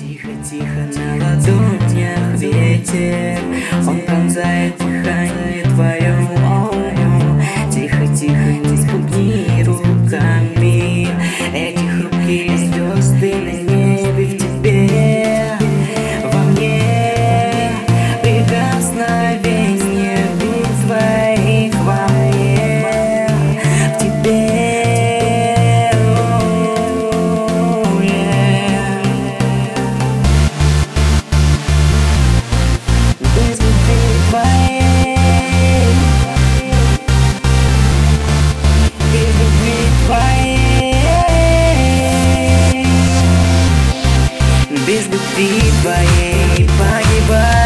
Тихо-тихо на ладонях ветер, он пронзает дыхание твое. Тихо-тихо не спугни руками эти хрупкие звезды на небе. В тебе, во мне прикосновение губ твоих, во мне, в тебе, без любви твоей, без любви твоей, без любви твоей погибаю.